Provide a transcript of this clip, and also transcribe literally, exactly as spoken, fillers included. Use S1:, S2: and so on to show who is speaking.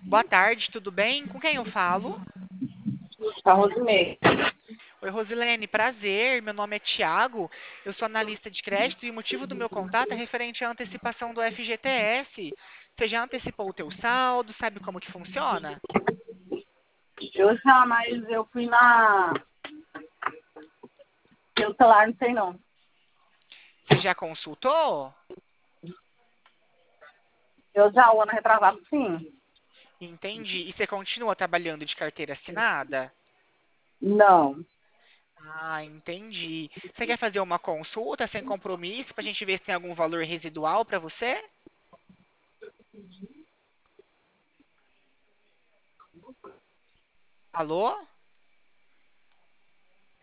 S1: Boa tarde, tudo bem? Com quem eu falo?
S2: A Rosemary.
S1: Oi, Rosilene, prazer. Meu nome é Tiago. Eu sou analista de crédito e o motivo do meu contato é referente à antecipação do F G T S. Você já antecipou o teu saldo? Sabe como que funciona?
S2: Eu já, mas eu fui na. Pelo celular, não sei não.
S1: Você já consultou?
S2: Eu já, o ano retrasado, sim.
S1: Entendi. E você continua trabalhando de carteira assinada?
S2: Não.
S1: Ah, entendi. Você quer fazer uma consulta sem compromisso para a gente ver se tem algum valor residual para você? Alô?